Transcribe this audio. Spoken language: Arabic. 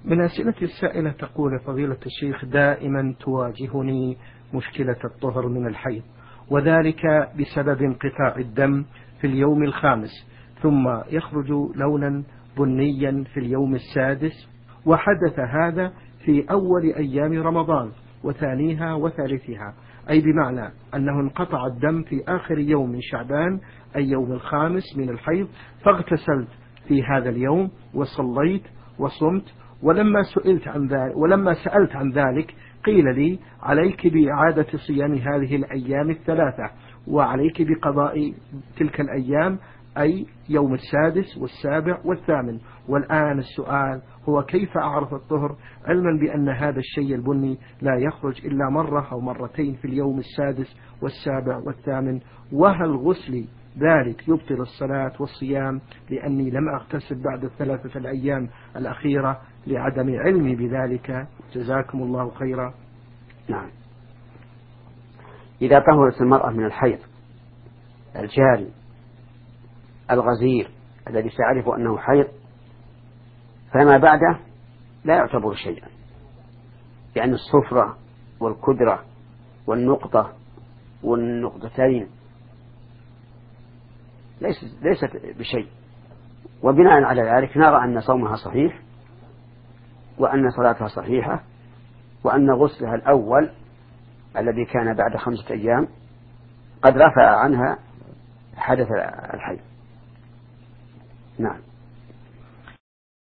من أسئلة السائلة تقول: فضيلة الشيخ، دائما تواجهني مشكلة الطهر من الحيض، وذلك بسبب انقطاع الدم في اليوم الخامس، ثم يخرج لونا بنيا في اليوم السادس، وحدث هذا في أول أيام رمضان وثانيها وثالثها، أي بمعنى أنه انقطع الدم في آخر يوم من شعبان أي يوم الخامس من الحيض، فاغتسلت في هذا اليوم وصليت وصمت، ولما سألت عن ذلك قيل لي: عليك بإعادة صيام هذه الأيام الثلاثة، وعليك بقضاء تلك الأيام، أي يوم السادس والسابع والثامن. والآن السؤال هو: كيف أعرف الطهر، علما بأن هذا الشيء البني لا يخرج إلا مرة أو مرتين في اليوم السادس والسابع والثامن؟ وهل غسلي ذلك يبطل الصلاة والصيام، لأني لم أغتسل بعد الثلاثة الأيام الأخيرة لعدم علمي بذلك؟ جزاكم الله خيرا. نعم. إذا طهرت المرأة من الحيض الجاري الغزير الذي تعرف أنه حيض، فما بعده لا يعتبر شيئا، لأن الصفرة والكدرة والنقطة والنقطتين ليست بشيء. وبناء على ذلك نرى أن صومها صحيح، وأن صلاتها صحيحة، وأن غسلها الأول الذي كان بعد 5 أيام قد رفع عنها حدث الحيض. نعم.